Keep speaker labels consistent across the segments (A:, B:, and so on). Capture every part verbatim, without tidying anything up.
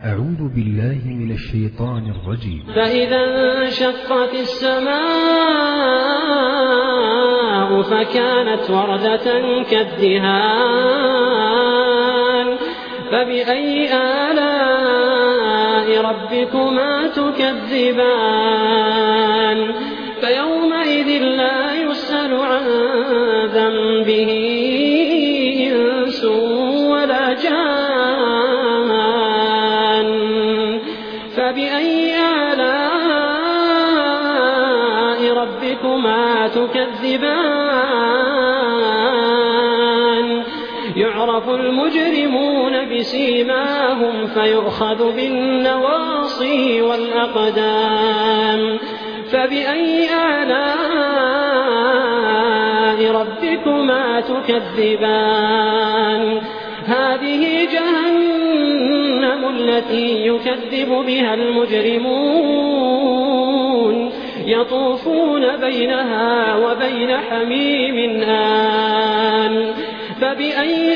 A: أعوذ بالله من الشيطان الرجيم.
B: فإذا انشقت السماء فكانت وردة كالدهان فبأي آلاء ربكما تكذبان فيومئذ لا يسأل عن ذنبه إنس ولا جان فبأي آلاء ربكما تكذبان يعرف المجرمون بسيماهم فيؤخذ بالنواصي والأقدام فبأي آلاء ربكما تكذبان هذه جهنم التي يكذب بها المجرمون يطوفون بينها وبين حميم آن فبأي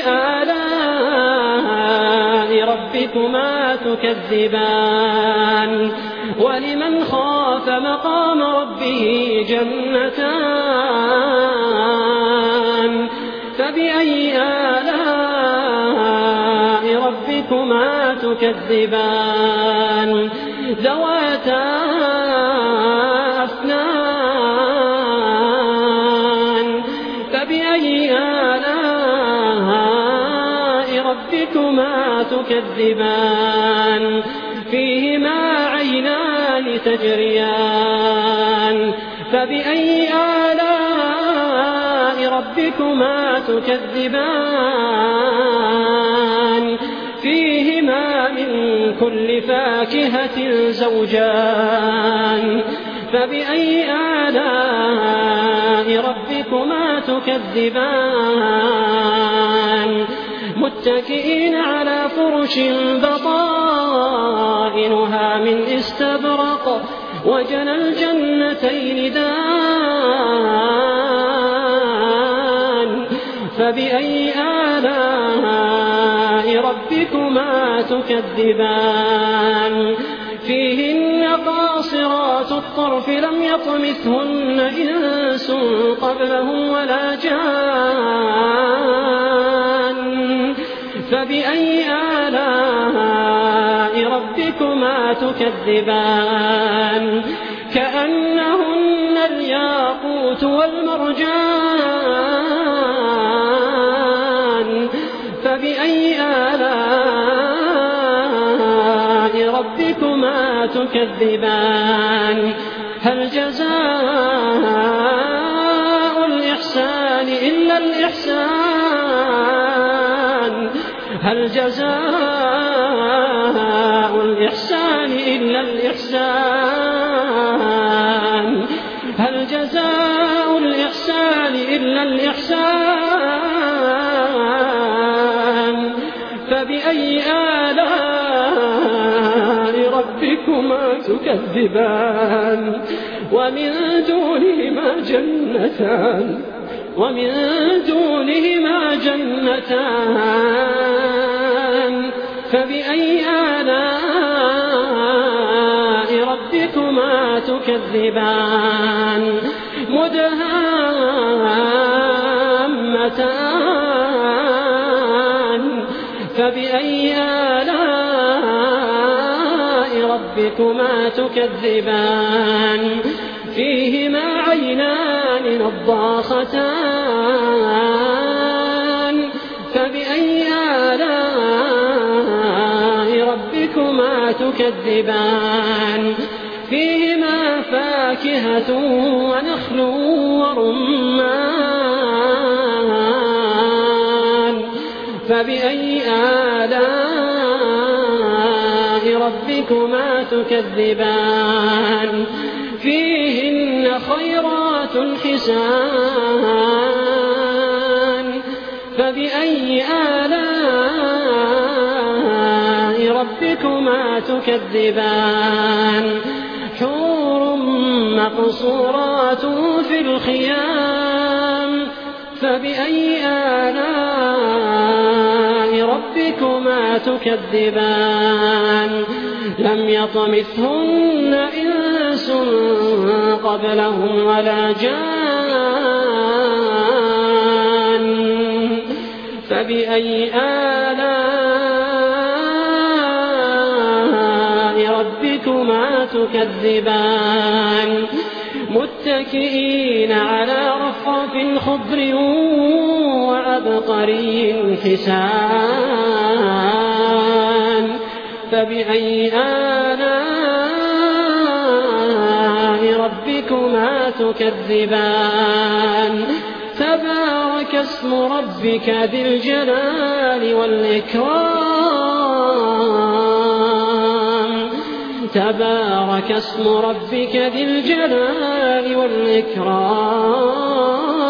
B: آلاء ربكما تكذبان ولمن خاف مقام ربه جنتان فبأي آلاء ربكما تكذبان ذواتا أفنان فبأي آلاء ربكما تكذبان فيهما عينان تجريان فبأي آلاء ربكما تكذبان فيهما من كل فاكهة زوجان فبأي آلاء ربكما تكذبان متكئين على فرش بطائنها من استبرق وجنى الجنتين دان فبأي آلاء ربكما تكذبان فيهن قاصرات الطرف لم يطمثهن إنس قبلهم ولا جان فبأي آلاء ربكما تكذبان كأنهن الياقوت والمرجان فبأي آلاء ربكما تكذبان هل جزاء الإحسان إلا الإحسان هل جزاء الإحسان إلا الإحسان هل جزاء الإحسان إلا الإحسان فبأي آلاء ربكما تكذبان ومن دونهما جنتان ومن دونهما جنتان فبأي آلاء ربكما تكذبان مدهامتان فبأي آلاء ربكما تكذبان فيهما عينان نضاختان فبأي آلاء ربكما تكذبان فيهما فاكهة ونخل ورمان فبأي آلاء ربكما تكذبان فيهن خيرات حسان فبأي آلاء ربكما تكذبان حور مقصورات في الخيام فبأي آلاء ربكما تكذبان لم يطمثهن إنس قبلهم ولا جان فبأي آلاء ربكما تكذبان متكئين على رفرف خضر وعبقري حسان فبأي آلاء ربكما تكذبان تبارك اسم ربك ذي الجلال والإكرام تبارك اسم ربك ذي الجلال والإكرام